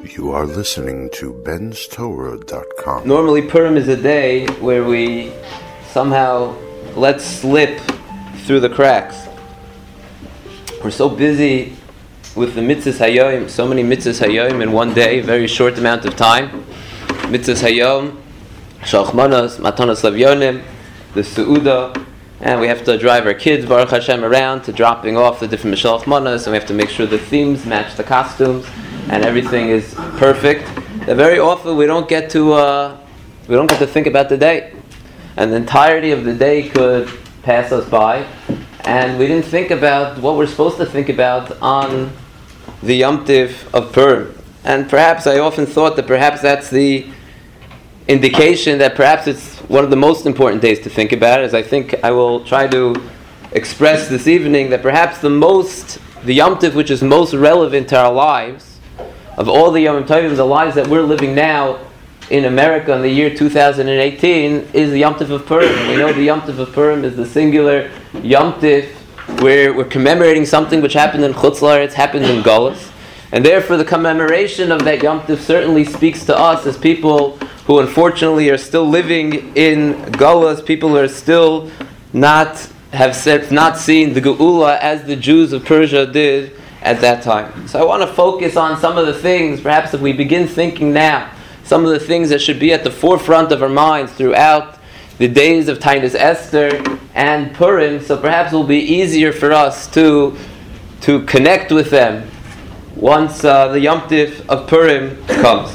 You are listening to benstorah.com. Normally Purim is a day where we somehow let slip through the cracks. We're so busy with the mitzvahs hayom, so many mitzvahs hayom in one day, very short amount of time. Mitzvahs hayom, shalchmanos, matanos lavyonim, the seuda, and we have to drive our kids, Baruch Hashem, around to dropping off the different Mishloach Manos, and we have to make sure the themes match the costumes, and everything is perfect. And very often we don't get to think about the day, and the entirety of the day could pass us by, and we didn't think about what we're supposed to think about on the Yom Tiv of Purim. And perhaps I often thought that perhaps that's the indication that perhaps it's one of the most important days to think about, as I think I will try to express this evening, that perhaps the Yom Tiv which is most relevant to our lives, of all the Yom Tovim, the lives that we're living now in America in the year 2018, is the Yom Tiv of Purim. We know the Yom Tiv of Purim is the singular Yom Tiv where we're commemorating something which happened in Chutz La'aretz, happened in Golus. And therefore the commemoration of that Yom Tiv certainly speaks to us as people who unfortunately are still living in Golus, people who are still not seen the Geula as the Jews of Persia did at that time. So I want to focus on some of the things, perhaps if we begin thinking now, some of the things that should be at the forefront of our minds throughout the days of Taanis Esther and Purim, so perhaps it will be easier for us to connect with them once the Yom Tiv of Purim comes.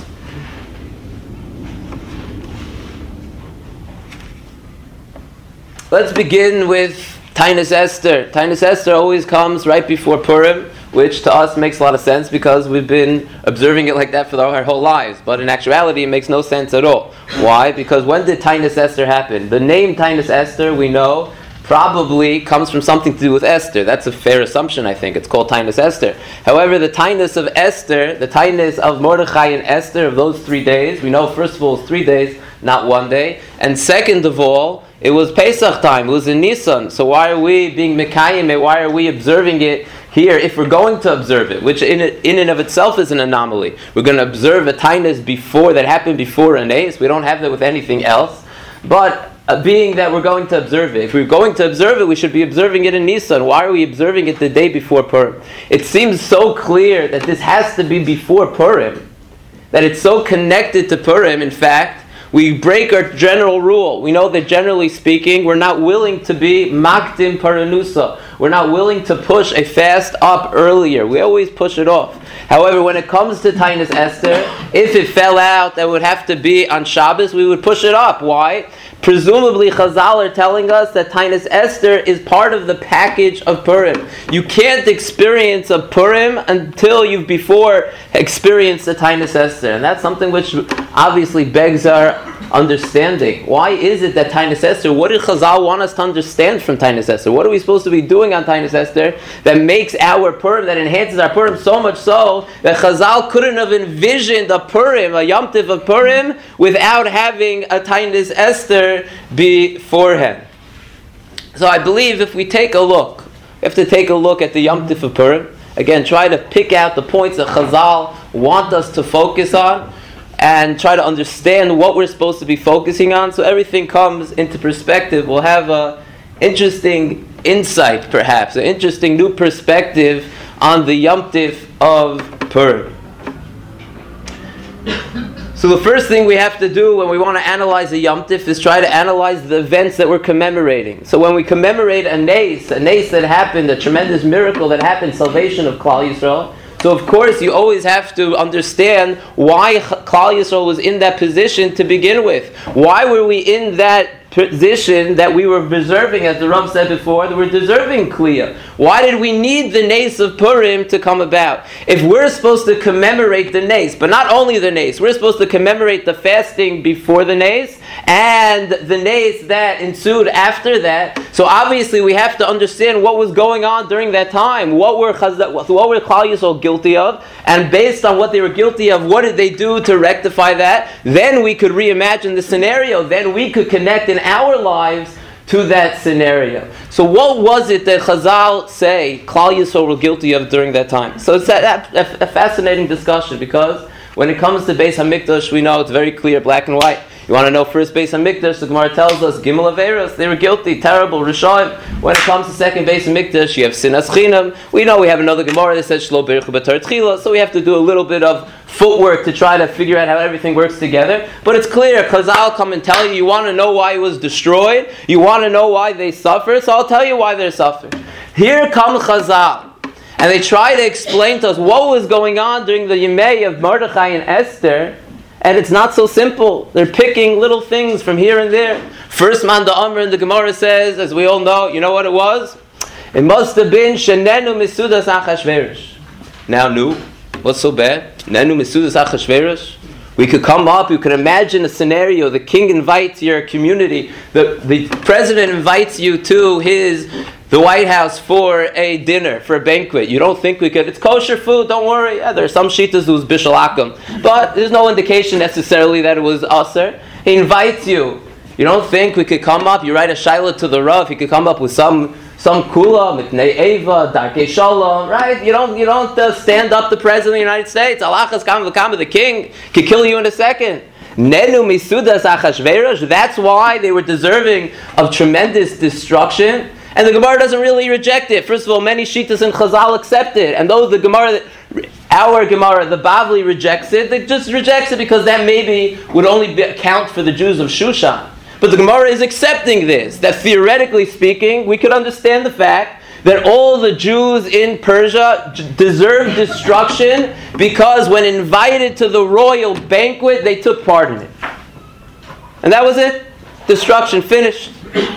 Let's begin with Taanis Esther. Taanis Esther always comes right before Purim, which to us makes a lot of sense because we've been observing it like that for our whole lives. But in actuality, it makes no sense at all. Why? Because when did Taanis Esther happen? The name Taanis Esther, we know, probably comes from something to do with Esther. That's a fair assumption, I think. It's called Taanis Esther. However, the Taanis of Esther, the Taanis of Mordechai and Esther, of those 3 days, we know first of all it's 3 days, not 1 day. And second of all, it was Pesach time, it was in Nisan. So why are we being Mekayim it? Why are we observing it here if we're going to observe it? Which in and of itself is an anomaly. We're going to observe a Taanis before, that happened before a Nes. We don't have that with anything else. But being that we're going to observe it, if we're going to observe it, we should be observing it in Nisan. Why are we observing it the day before Purim? It seems so clear that this has to be before Purim, that it's so connected to Purim. In fact, we break our general rule. We know that generally speaking, we're not willing to be makdim paranusa. We're not willing to push a fast up earlier. We always push it off. However, when it comes to Taanis Esther, if it fell out that would have to be on Shabbos, we would push it up. Why? Presumably, Chazal are telling us that Taanis Esther is part of the package of Purim. You can't experience a Purim until you've before experienced the Taanis Esther. And that's something which obviously begs our understanding. Why is it that Taanis Esther, what did Chazal want us to understand from Taanis Esther? What are we supposed to be doing on Taanis Esther that makes our Purim, that enhances our Purim so much so that Chazal couldn't have envisioned a Purim, a Yom Tiv of Purim, without having a Taanis Esther beforehand. So I believe if we take a look, we have to take a look at the Yom Tiv of Purim. Again, try to pick out the points that Chazal want us to focus on and try to understand what we're supposed to be focusing on so everything comes into perspective. We'll have an interesting insight, perhaps, an interesting new perspective on the Yom Tiv of Purim. So the first thing we have to do when we want to analyze the Yom Tif is try to analyze the events that we're commemorating. So when we commemorate a nes that happened, a tremendous miracle that happened, salvation of Klal Yisrael, so of course you always have to understand why Klal Yisrael was in that position to begin with. Why were we in that position that we were deserving, as the Rav said before, that we're deserving Kliya? Why did we need the Nes of Purim to come about? If we're supposed to commemorate the Nes, but not only the Nes, we're supposed to commemorate the fasting before the Nes and the Nes that ensued after that. So obviously we have to understand what was going on during that time. What were Klal Yisrael guilty of? And based on what they were guilty of, what did they do to rectify that? Then we could reimagine the scenario. Then we could connect in our lives to that scenario. So what was it that Chazal say Klal Yisrael were guilty of during that time? So it's a fascinating discussion because When it comes to Beis HaMikdash, we know it's very clear, black and white. You want to know first Beis HaMikdash, the Gemara tells us, Gimel Averos, they were guilty, terrible, Rishoim. When it comes to second Beis HaMikdash, you have Sinas Chinam. We know we have another Gemara that says Shlo Birchu B'Torah Tchila, so we have to do a little bit of footwork to try to figure out how everything works together. But it's clear, Chazal come and tell you, you want to know why it was destroyed, you want to know why they suffered, so I'll tell you why they're suffering. Here come Chazal, and they try to explain to us what was going on during the Yemei of Mordechai and Esther, and it's not so simple. They're picking little things from here and there. First man the Amr in the Gemara says, as we all know, you know what it was? It must have been Shenenu Misudas Achashverosh. Now, what's so bad? Nenu Misudas Achashverosh? We could come up, you could imagine a scenario, the king invites your community, the president invites you to the White House for a dinner, for a banquet. You don't think we could, it's kosher food, don't worry. Yeah, there are some shitas who's bishul akum, but there's no indication necessarily that it was aser. He invites you. You don't think we could come up, you write a shaila to the Rav, he could come up with some kula, mitnei eva, darkei shalom, right? You don't stand up the president of the United States. Alachas kam v'kam, the king could kill you in a second. Nenu misudas achashverosh. That's why they were deserving of tremendous destruction. And the Gemara doesn't really reject it. First of all, many Shitas and Chazal accept it. And those, our Gemara, the Bavli rejects it. They just rejects it because that maybe would only account for the Jews of Shushan. But the Gemara is accepting this, that theoretically speaking, we could understand the fact that all the Jews in Persia deserve destruction because when invited to the royal banquet, they took part in it. And that was it. Destruction finished.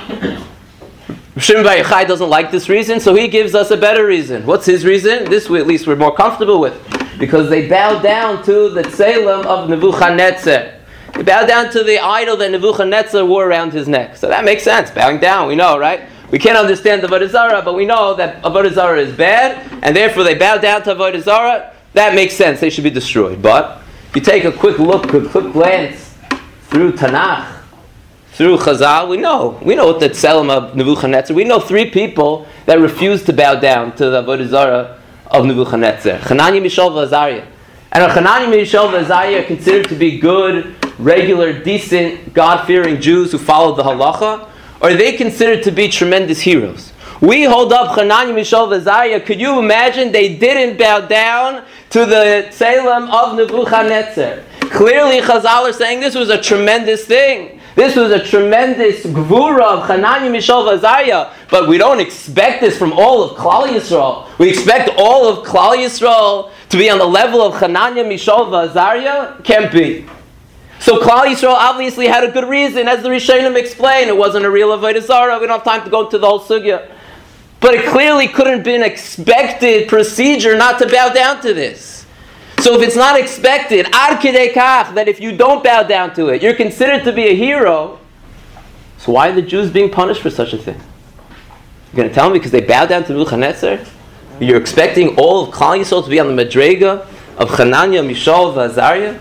Shimon Bar Yochai doesn't like this reason, so he gives us a better reason. What's his reason? This at least we're more comfortable with. Because they bowed down to the Tselem of Nebuchadnezzar. They bowed down to the idol that Nebuchadnezzar wore around his neck. So that makes sense. Bowing down, we know, right? We can't understand the Avodah Zarah, but we know that Avodah Zarah is bad, and therefore they bow down to Avodah Zarah. That makes sense. They should be destroyed. But if you take a quick glance through Tanakh, through Chazal, we know what the Tselem of Nebuchadnezzar. We know three people that refused to bow down to the Avodah Zarah of Nebuchadnezzar: Hananiah, Mishael, and Azariah. And Hananiah, Mishael, and Azariah are considered to be good, regular, decent, God-fearing Jews who followed the halacha, or are they considered to be tremendous heroes? We hold up Hananiah, Mishael, and Azariah. Could you imagine they didn't bow down to the Tselem of Nebuchadnezzar? Clearly, Chazal are saying this was a tremendous thing. This was a tremendous gvura of Hananiah, Mishael, and Azariah. But we don't expect this from all of Klal Yisrael. We expect all of Klal Yisrael to be on the level of Hananiah, Mishael, and Azariah? Can't be. So Klal Yisrael obviously had a good reason. As the Rishonim explain, it wasn't a real Avodah Zarah. We don't have time to go into the whole sugya. But it clearly couldn't have been expected procedure not to bow down to this. So if it's not expected, ad kidei kach, that if you don't bow down to it, you're considered to be a hero, so why are the Jews being punished for such a thing? You're going to tell me because they bow down to Nebuchadnezzar? You're expecting all of Klal Yisrael to be on the Madrega of Hananiah, Mishael, and Azariah?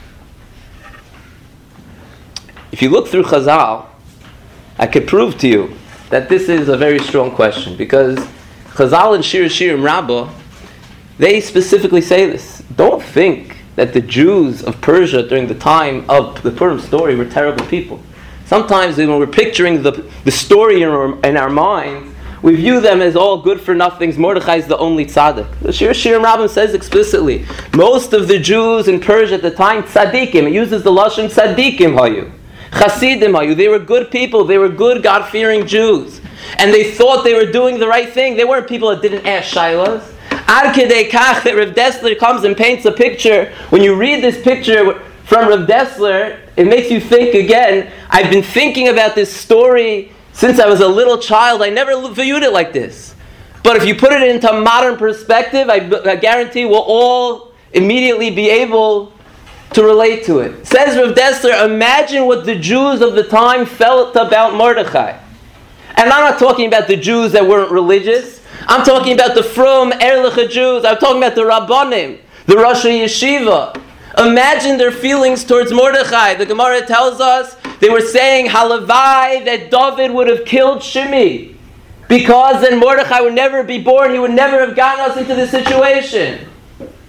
If you look through Chazal, I could prove to you that this is a very strong question, because Chazal and Shir Shirim Rabbah, they specifically say this. Don't think that the Jews of Persia during the time of the Purim story were terrible people. Sometimes when we're picturing the story in our minds, we view them as all good-for-nothings. Mordechai is the only tzaddik. The Shir Shirim Rabbah says explicitly, most of the Jews in Persia at the time, tzaddikim, it uses the lashon tzaddikim hayu. Chasidim hayu. They were good people. They were good, God-fearing Jews. And they thought they were doing the right thing. They weren't people that didn't ask shaylas. Ad kedei kach that Rav Dessler comes and paints a picture. When you read this picture from Rav Dessler, it makes you think again. I've been thinking about this story since I was a little child. I never viewed it like this. But if you put it into modern perspective, I guarantee we'll all immediately be able to relate to it. Says Rav Dessler, imagine what the Jews of the time felt about Mordechai. And I'm not talking about the Jews that weren't religious. I'm talking about the frum, Erlicha Jews. I'm talking about the Rabbanim, the Rosh Yeshiva. Imagine their feelings towards Mordechai. The Gemara tells us they were saying, Halavai, that David would have killed Shimi. Because then Mordechai would never be born. He would never have gotten us into this situation.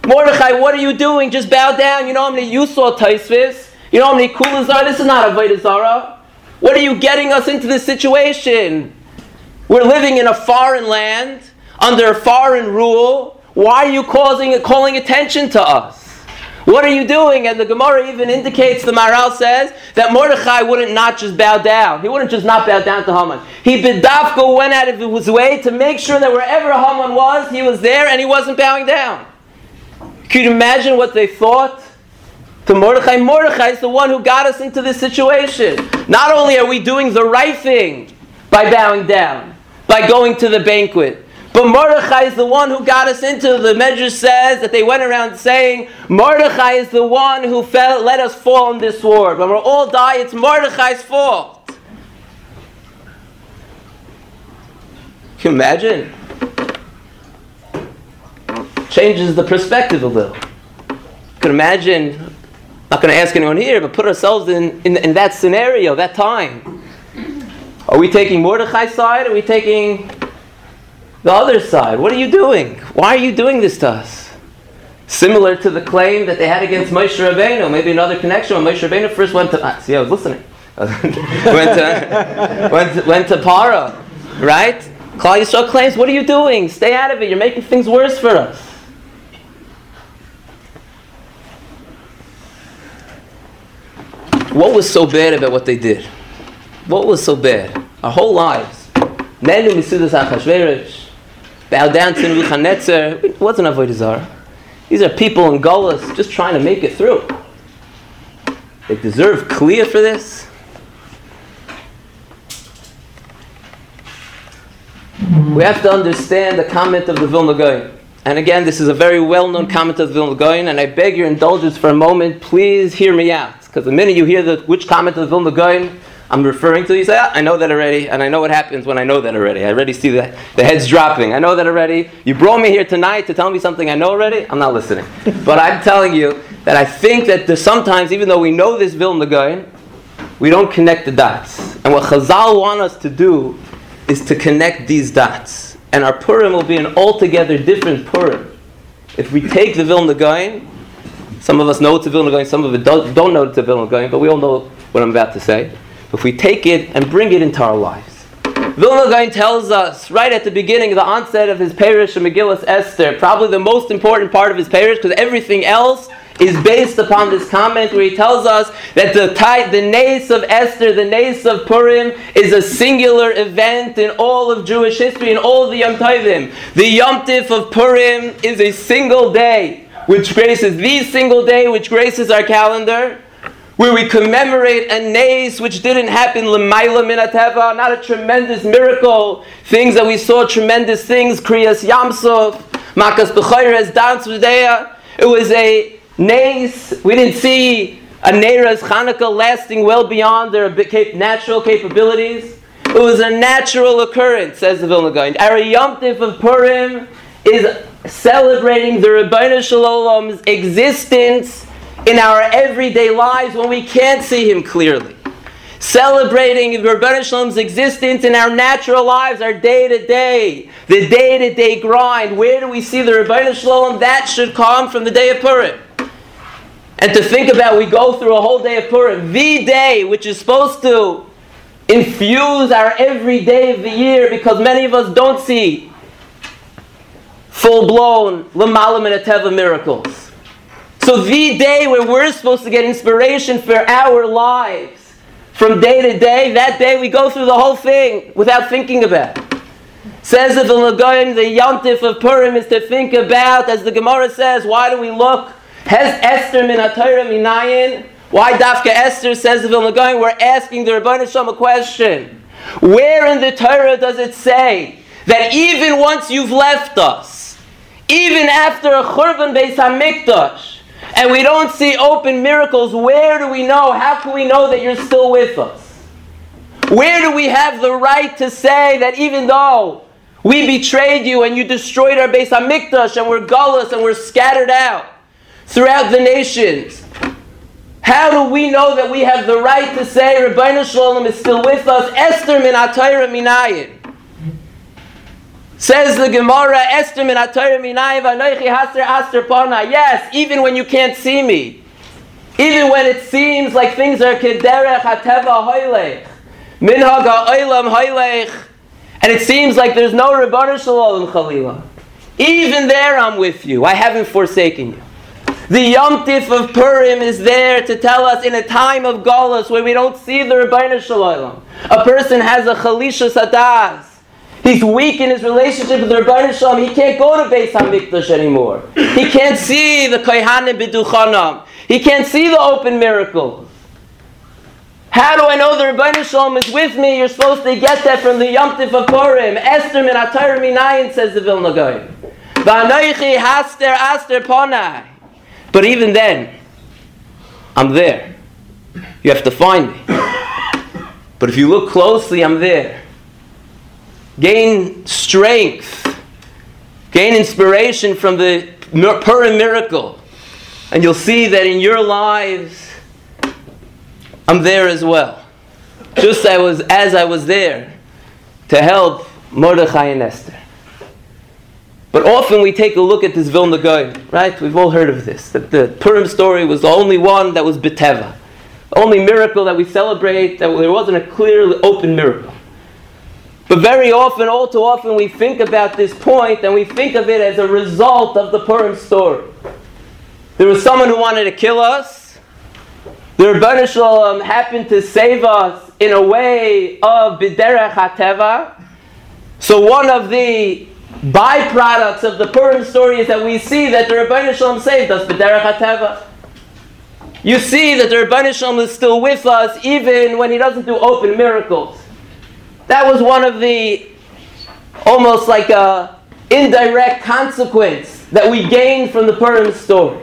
Mordechai, what are you doing? Just bow down. You know how many you saw Taisvis? You know how many kulas are? This is not Avodah Zarah. What are you getting us into this situation? We're living in a foreign land, under a foreign rule. Why are you calling attention to us? What are you doing? And the Gemara even indicates, the Maharal says, that Mordechai wouldn't not just bow down. He wouldn't just not bow down to Haman. He bidavko went out of his way to make sure that wherever Haman was, he was there and he wasn't bowing down. Can you imagine what they thought? To Mordechai. Mordechai is the one who got us into this situation. Not only are we doing the right thing by bowing down, by going to the banquet, but Mordechai is the one who got us into. The Medrash says that they went around saying, Mordechai is the one who let us fall in this war. When we'll all die, it's Mordechai's fault. Can you imagine? Changes the perspective a little. You can imagine, not going to ask anyone here, but put ourselves in that scenario, that time. Are we taking Mordechai's side? Or are we taking the other side? What are you doing? Why are you doing this to us? Similar to the claim that they had against Moshe Rabbeinu. Maybe another connection when Moshe Rabbeinu first went to... see, I was listening. went to Para, right? Klal Yisrael claims, what are you doing? Stay out of it. You're making things worse for us. What was so bad about what they did? What was so bad? Our whole lives. Nenu Misudas HaChashverosh. Bow down to Nebuchadnezzar. It wasn't Avodah Zarah. These are people in Golos just trying to make it through. They deserve Kliyah for this. We have to understand the comment of the Vilna Gaon. And again, this is a very well-known comment of the Vilna Gaon, and I beg your indulgence for a moment. Please hear me out. Because the minute you hear which comment of the Vilna Gaon I'm referring to, you say, I know that already, and I know what happens when I know that already. I already see the heads dropping. I know that already. You brought me here tonight to tell me something I know already? I'm not listening. But I'm telling you that I think that there's sometimes, even though we know this Vilna Gaon, we don't connect the dots. And what Chazal want us to do is to connect these dots. And our Purim will be an altogether different Purim. If we take the Vilna Gaon, some of us know it's a Vilna Gaon, some of it don't know it's a Vilna Gaon, but we all know what I'm about to say. If we take it and bring it into our lives. Vilna Gaon tells us right at the beginning, the onset of his Perush of Megillas Esther, probably the most important part of his Perush, because everything else is based upon this comment where he tells us that the Nes of Esther, the Nes of Purim, is a singular event in all of Jewish history, in all of the Yom Tovim. The Yom Tif of Purim is a single day, which graces the single day, which graces our calendar, where we commemorate a Nes which didn't happen l'mayla min hateva, not a tremendous miracle, things that we saw, tremendous things, Kriyas Yamsuf, Makas B'chayres, Dance V'deya. It was a Nes. We didn't see a Neiras Chanukah lasting well beyond their natural capabilities. It was a natural occurrence, says the Vilna Gaon. Our Yom Tif of Purim is celebrating the Rebbeinu Shalom's existence in our everyday lives when we can't see Him clearly. Celebrating the Rebbeinu Shalom's existence in our natural lives, our day-to-day, the day-to-day grind. Where do we see the Rebbeinu Shalom? That should come from the day of Purim. And to think about, we go through a whole day of Purim, the day which is supposed to infuse our every day of the year, because many of us don't see full-blown l'malam min hateva miracles. So the day where we're supposed to get inspiration for our lives, from day to day, that day we go through the whole thing without thinking about it. Says the Vilna Gaon, the Yom Tif of Purim is to think about, as the Gemara says, why do we look? Has Esther min HaTorah minayin? Why Dafka Esther, says the Vilna Gaon, we're asking the Rebbeinu Shalom a question. Where in the Torah does it say that even once you've left us, even after a Churban Beis HaMikdash, and we don't see open miracles, where do we know? How can we know that you're still with us? Where do we have the right to say that even though we betrayed you and you destroyed our Beis HaMikdash and we're gullus and we're scattered out throughout the nations, how do we know that we have the right to say Rebbeinu Shalom is still with us? Esther min HaTorah minayin. Says the Gemara, Esther min HaTorah minai v'anoichi haser aster pana. Yes, even when you can't see me, even when it seems like things are kederech hateva hoylech, minhag ha'olam hoylech, and it seems like there's no Rebbeinu Shalom Chalila, even there I'm with you. I haven't forsaken you. The Yom Tif of Purim is there to tell us in a time of Galus where we don't see the Rebbeinu Shalom. A person has a Chalisha Sadas. He's weak in his relationship with the Rebbeinu Shalom. He can't go to Beis HaMikdash anymore. He can't see the Kohanim B'duchanam. He can't see the open miracles. How do I know the Rebbeinu Shalom is with me? You're supposed to get that from the Yom Tif of Purim. Esther min HaTorah minayin, says the Vilna Gaon. V'anoichi haster aster ponai. But even then, I'm there. You have to find me. But if you look closely, I'm there. Gain strength. Gain inspiration from the Purim miracle. And you'll see that in your lives, I'm there as well. Just as I was there to help Mordechai and Esther. But often we take a look at this Vilna Gaon, right? We've all heard of this. That the Purim story was the only one that was B'teva. The only miracle that we celebrate, that there wasn't a clearly open miracle. But very often, all too often, we think about this point and we think of it as a result of the Purim story. There was someone who wanted to kill us. The Rebbeinu Shalom happened to save us in a way of B'derech HaTeva. So one of the byproducts of the Purim story is that we see that the Rebbeinu Shalom saved us, B'derech HaTeva. You see that the Rebbeinu Shalom is still with us even when He doesn't do open miracles. That was one of the, almost like a indirect consequence that we gained from the Purim story.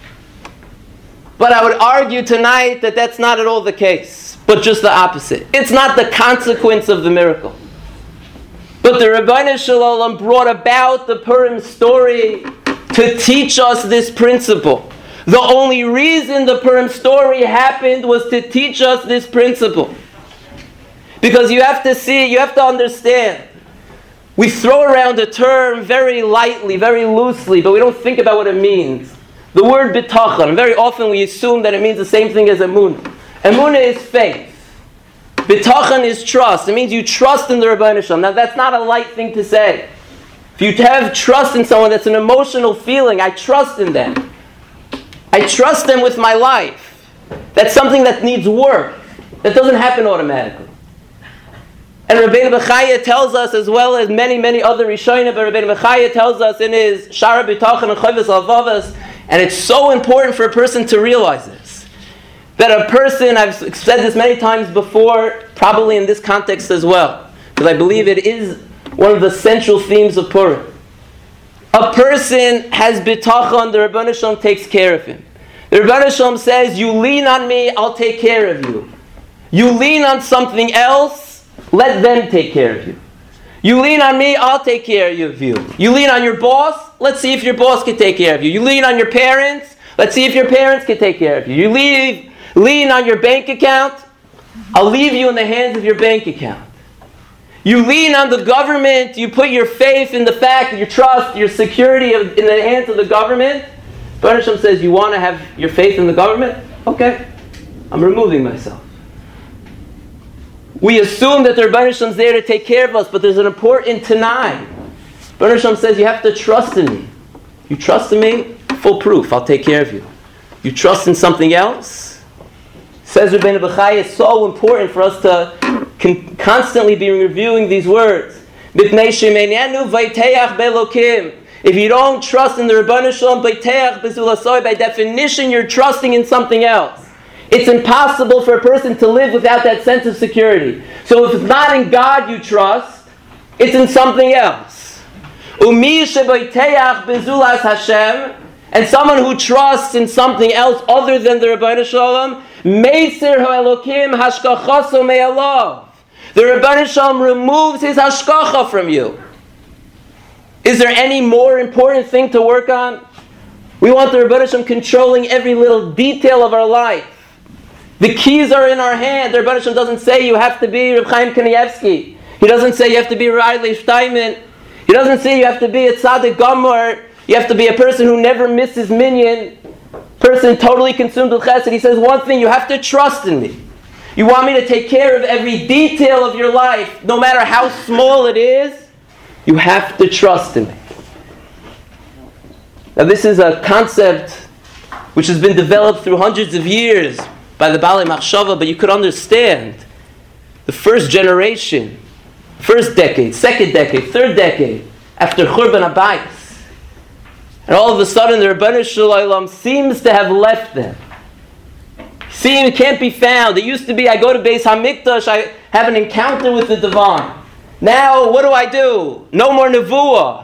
But I would argue tonight that that's not at all the case, but just the opposite. It's not the consequence of the miracle. But the Rebbeinu Shalom brought about the Purim story to teach us this principle. The only reason the Purim story happened was to teach us this principle. Because you have to see, you have to understand. We throw around a term very lightly, very loosely, but we don't think about what it means. The word bitachon, very often we assume that it means the same thing as emunah. Emunah is faith. Bitachon is trust. It means you trust in the Rebbeinu Shalom. Now that's not a light thing to say. If you have trust in someone, that's an emotional feeling. I trust in them. I trust them with my life. That's something that needs work. That doesn't happen automatically. And Rabbeinu Bechaya tells us, as well as many, many other Rishonim, but Rabbeinu Bechaya tells us in his Shara B'tachon and Chovos HaLevavos, and it's so important for a person to realize this, that a person, I've said this many times before, probably in this context as well, because I believe it is one of the central themes of Purim. A person has bitachon, the Rebbeinu Shalom takes care of him. The Rebbeinu Shalom says, you lean on me, I'll take care of you. You lean on something else, let them take care of you. You lean on me, I'll take care of you. You lean on your boss, let's see if your boss can take care of you. You lean on your parents, let's see if your parents can take care of you. You lean on your bank account, I'll leave you in the hands of your bank account. You lean on the government, you put your faith in the fact, your trust, your security in the hands of the government. Rebbeinu Shalom says, you want to have your faith in the government? Okay, I'm removing myself. We assume that the Rebbeinu Shalom is there to take care of us, but there's an important Tanai. Rebbeinu Shalom says, you have to trust in me. You trust in me? Full proof, I'll take care of you. You trust in something else? Says Rabbeinu Bechaya, it's so important for us to constantly be reviewing these words. If you don't trust in the Rebbeinu Shalom, by definition you're trusting in something else. It's impossible for a person to live without that sense of security. So if it's not in God you trust, it's in something else. And someone who trusts in something else other than the Rebbeinu Shalom, the Rebbeinu Shalom removes his hashkacha from you. Is there any more important thing to work on? We want the Rebbeinu Shalom controlling every little detail of our life. The keys are in our hand. The Rebbeinu Shalom doesn't say you have to be Reb Chaim Kanievsky. He doesn't say you have to be Riley Steinman. He doesn't say you have to be a tzaddik gamor, you have to be a person who never misses minyan, person totally consumed with chesed. He says one thing, you have to trust in me. You want me to take care of every detail of your life, no matter how small it is, you have to trust in me. Now this is a concept which has been developed through hundreds of years by the Balei Machshava, but you could understand the first generation, first decade, second decade, third decade, after Churban Abayis. And all of a sudden the Rebbeinu Shalom seems to have left them. Seeing can't be found. It used to be, I go to Beis HaMikdash, I have an encounter with the divine. Now, what do? No more nevuah.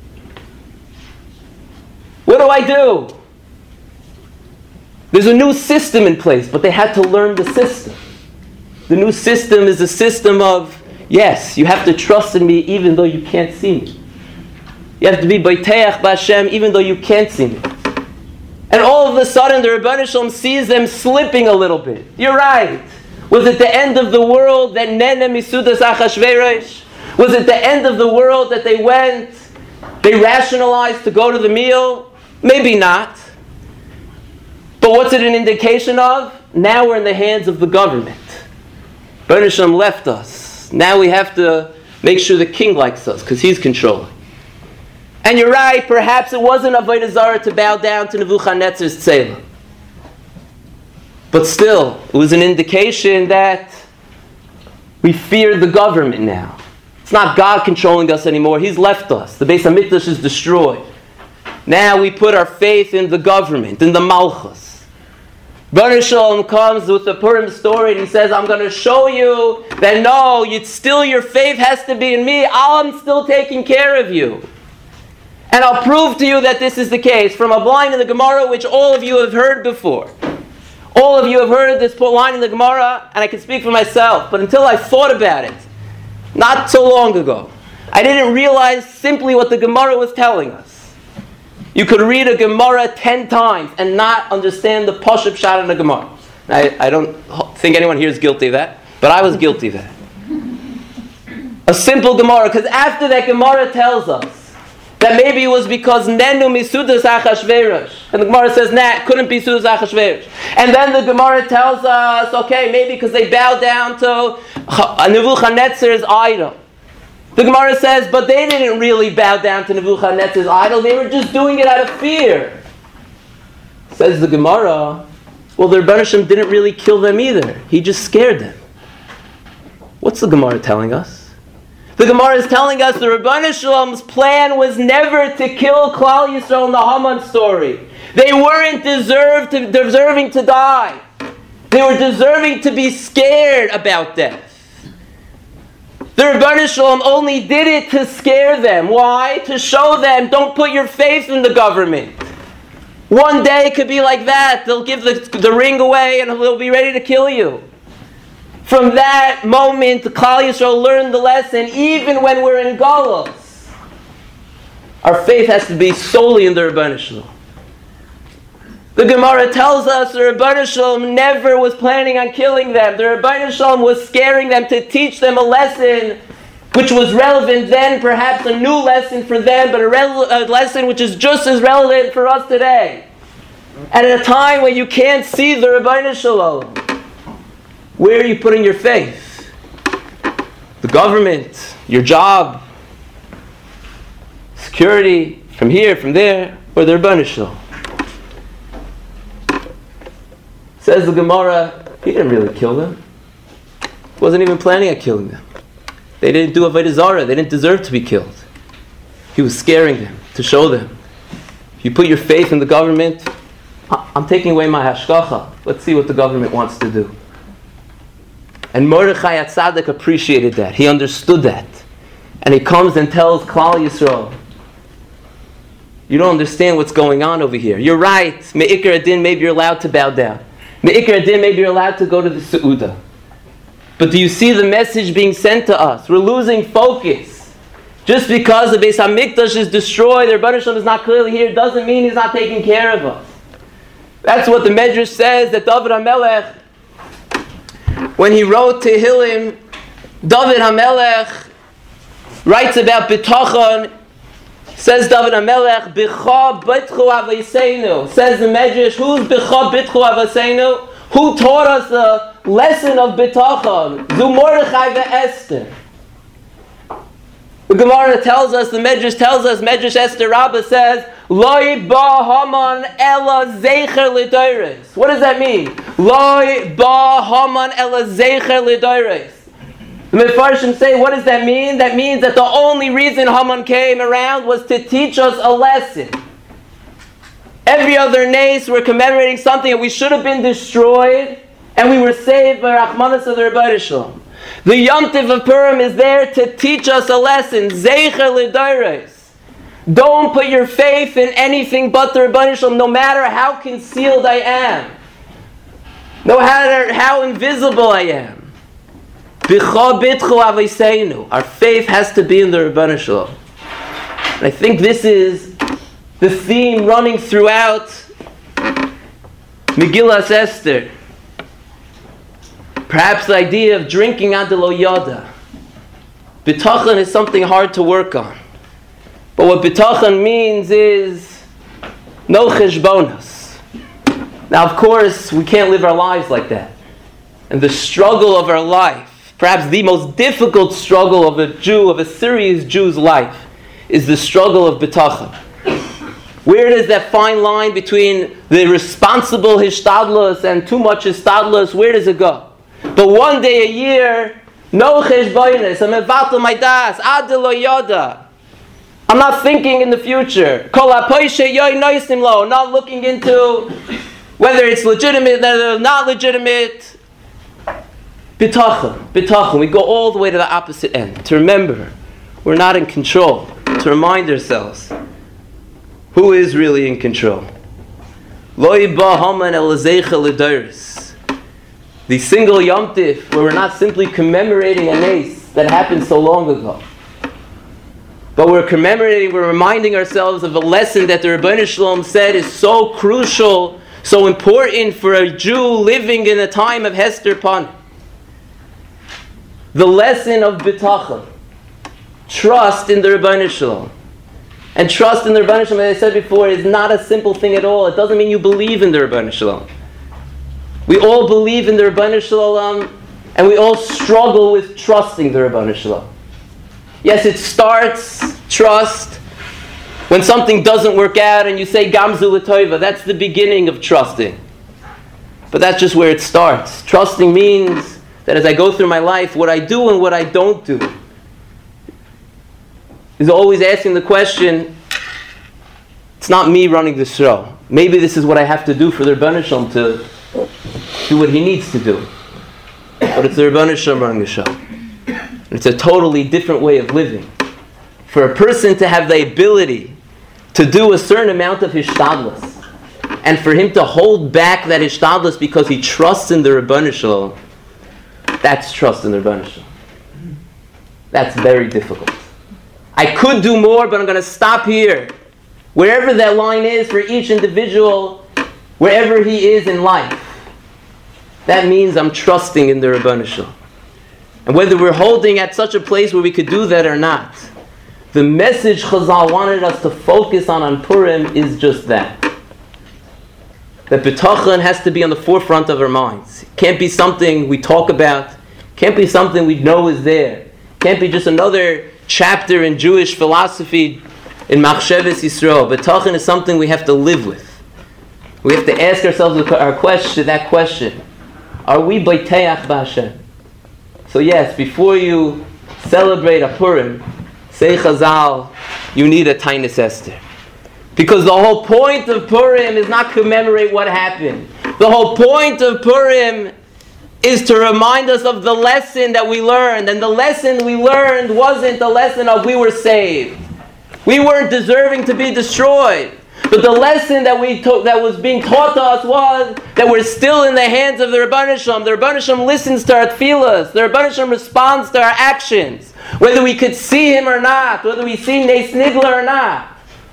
What do I do? There's a new system in place, but they had to learn the system. The new system is a system of, yes, you have to trust in me even though you can't see me. You have to be Baiteach B'Hashem even though you can't see me. And all of a sudden, the Rebbeinu Shalom sees them slipping a little bit. You're right. Was it the end of the world that Nene Misudas Achashverosh? Was it the end of the world that they rationalized to go to the meal? Maybe not. But what's it an indication of? Now we're in the hands of the government. Rebbeinu Shalom left us. Now we have to make sure the king likes us because he's controlling. And you're right, perhaps it wasn't Avodah Zarah to bow down to Nebuchadnezzar's tzela. But still, it was an indication that we fear the government now. It's not God controlling us anymore. He's left us. The Beis HaMikdash is destroyed. Now we put our faith in the government, in the Malchus. Rebbeinu Shalom comes with the Purim story and he says, I'm going to show you that no, your faith has to be in me. I'm still taking care of you. And I'll prove to you that this is the case from a line in the Gemara which all of you have heard before. All of you have heard this line in the Gemara, and I can speak for myself, but until I thought about it, not so long ago, I didn't realize simply what the Gemara was telling us. You could read a Gemara 10 times and not understand the Pashup Pshat in the Gemara. I don't think anyone here is guilty of that, but I was guilty of that. A simple Gemara, because after that Gemara tells us that maybe it was because Nenu Misudas Achashverosh. And the Gemara says, nah, it couldn't be Sudas Achashverosh. And then the Gemara tells us, okay, maybe because they bowed down to Nebuchadnezzar's idol. The Gemara says, but they didn't really bow down to Nebuchadnezzar's idol, they were just doing it out of fear. Says the Gemara, well, the Rebbeinu Shalom didn't really kill them either. He just scared them. What's the Gemara telling us? The Gemara is telling us the Rebbeinu Shalom's plan was never to kill Klal Yisrael in the Haman story. They weren't deserving to die. They were deserving to be scared about death. The Rebbeinu Shalom only did it to scare them. Why? To show them, don't put your faith in the government. One day it could be like that. They'll give the ring away and they'll be ready to kill you. From that moment, Klal Yisrael learned the lesson, even when we're in Galus. Our faith has to be solely in the Rebbeinu Shalom. The Gemara tells us the Rebbeinu Shalom never was planning on killing them. The Rebbeinu Shalom was scaring them to teach them a lesson which was relevant then, perhaps a new lesson for them, but a lesson which is just as relevant for us today. And at a time when you can't see the Rebbeinu Shalom, where are you putting your faith? The government, your job, security, from here, from there, or the Rebbeinu Shalom? Says the Gemara, he didn't really kill them. Wasn't even planning on killing them. They didn't do Avodah Zarah. They didn't deserve to be killed. He was scaring them, to show them. If you put your faith in the government, I'm taking away my hashgacha. Let's see what the government wants to do. And Mordechai HaTzadik appreciated that. He understood that. And he comes and tells Klal Yisrael, you don't understand what's going on over here. You're right. Me'ikar Adin, maybe you're allowed to bow down. Me'ikar Adin, maybe you're allowed to go to the Seudah. But do you see the message being sent to us? We're losing focus. Just because the Beis HaMikdash is destroyed, the Rebbeinu Shalom is not clearly here, doesn't mean he's not taking care of us. That's what the Medrash says, that David HaMelech, when he wrote Tehillim, David HaMelech writes about bitachon. Says David HaMelech, B'cha bitchu aveiseinu. Says the Medrash, who's B'cha bitchu aveiseinu? Who taught us the lesson of bitachon? Zu Mordechai ve'Esther. The Gemara tells us, the Medrash tells us, Medrash Esther Rabbah says, Loi ba Haman ela zeicher l'doros. What does that mean? Loi ba Haman ela zeicher l'doros. The Mefarshim say, what does that mean? That means that the only reason Haman came around was to teach us a lesson. Every other nace, we're commemorating something that we should have been destroyed, and we were saved by Rachmanas of the Rebbeinu Shalom. The Yom Tov of Purim is there to teach us a lesson. Zeicher l'doros. Don't put your faith in anything but the Rebbeinu Shalom, no matter how concealed I am, no matter how invisible I am. Our faith has to be in the Rebbeinu Shalom. And I think this is the theme running throughout Megillas Esther. Perhaps the idea of drinking ad lo yada. Bitachon is something hard to work on. But what bitachon means is no cheshbonos. Now, of course, we can't live our lives like that. And the struggle of our life, perhaps the most difficult struggle of a Jew, of a serious Jew's life, is the struggle of bitachon. Where does that fine line between the responsible hishtadlus and too much hishtadlus, where does it go? But one day a year, no cheshbonos, I'm mevatel my das, ad lo yada. I'm not thinking in the future. Kol hapoishe yoy noisim lo, not looking into whether it's legitimate or not legitimate. Bitachon. We go all the way to the opposite end. To remember, we're not in control. To remind ourselves, who is really in control? Loi ba Haman el zeicher l'doros. The single Yom Tif, where we're not simply commemorating a nace that happened so long ago, but we're reminding ourselves of a lesson that the Rebbeinu Shalom said is so crucial, so important for a Jew living in a time of Hester Panim. The lesson of bitachon, trust in the Rebbeinu Shalom. And trust in the Rebbeinu Shalom, as I said before, is not a simple thing at all. It doesn't mean you believe in the Rebbeinu Shalom. We all believe in the Rebbeinu Shalom, and we all struggle with trusting the Rebbeinu Shalom. Yes, it starts, trust, when something doesn't work out and you say Gamzu l'toiva. That's the beginning of trusting. But that's just where it starts. Trusting means that as I go through my life, what I do and what I don't do is always asking the question, it's not me running the show. Maybe this is what I have to do for the Rebbeinu Shalom to do what he needs to do. But it's the Rebbeinu Shalom running the show. It's a totally different way of living. For a person to have the ability to do a certain amount of hishtadlus, and for him to hold back that hishtadlus because he trusts in the Rebbeinu Shalom, that's trust in the Rebbeinu Shalom. That's very difficult. I could do more, but I'm going to stop here. Wherever that line is for each individual, wherever he is in life, that means I'm trusting in the Rebbeinu Shalom. And whether we're holding at such a place where we could do that or not, the message Chazal wanted us to focus on Purim is just that. That bitachon has to be on the forefront of our minds. It can't be something we talk about. Can't be something we know is there. Can't be just another chapter in Jewish philosophy in Machshavas Yisrael. Bitachon is something we have to live with. We have to ask ourselves that question. Are we Baiteach B'Hashem? So yes, before you celebrate a Purim, say Chazal, you need a Tainus Esther. Because the whole point of Purim is not commemorate what happened. The whole point of Purim is to remind us of the lesson that we learned. And the lesson we learned wasn't the lesson of we were saved. We weren't deserving to be destroyed. But the lesson that that was being taught to us was that we're still in the hands of the Rebbeinu Shalom. The Rebbeinu Shalom listens to our tefillas. The Rebbeinu Shalom responds to our actions. Whether we could see him or not, whether we see Nes Nigla or not.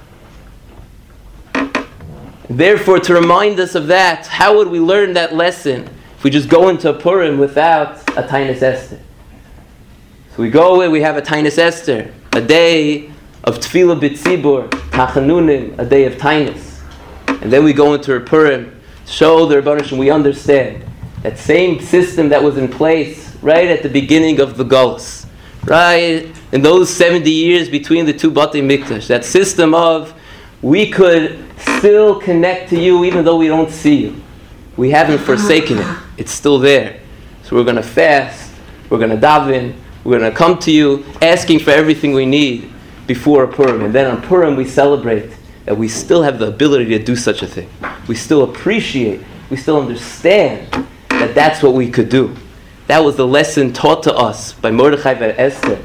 Therefore, to remind us of that, how would we learn that lesson if we just go into Purim without a Tainus Esther? So we go away, we have a Tainus Esther. a day of Tefillah B'tzibur, Tachanunim, a day of Tainus. And then we go into our Purim, show the Rebbeinu Shem we understand that same system that was in place right at the beginning of the Golus, right in those 70 years between the two Batei Mikdash, that system of we could still connect to you even though we don't see you. We haven't forsaken it. It's still there. So we're going to fast, we're going to daven, we're going to come to you asking for everything we need before Purim. And then on Purim we celebrate that we still have the ability to do such a thing. We still appreciate, we still understand that that's what we could do. That was the lesson taught to us by Mordechai and Esther.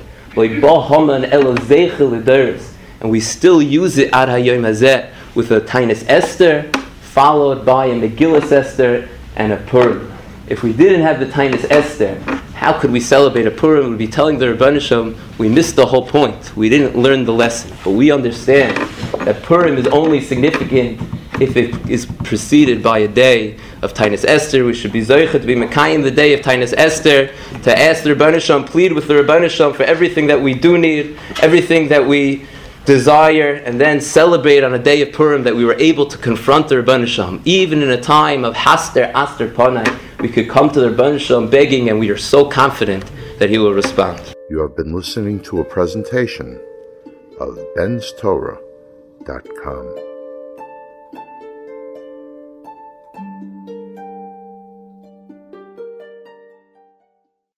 And we still use it ad hayom hazeh with a Tainus Esther, followed by a Megillas Esther and a Purim. If we didn't have the Tainus Esther, how could we celebrate a Purim? We'd be telling the Rebbeinu Shem we missed the whole point. We didn't learn the lesson. But we understand that Purim is only significant if it is preceded by a day of Tainus Esther. We should be zoichet to be mekayim the day of Tainus Esther, to ask the Rebbeinu Shem, plead with the Rebbeinu Shem for everything that we do need, everything that we desire, and then celebrate on a day of Purim that we were able to confront the Rebbeinu Shem. Even in a time of Haster, Aster, Panai, we could come to the Rebbeinu Shem begging, and we are so confident that He will respond. You have been listening to a presentation of benstorah.com.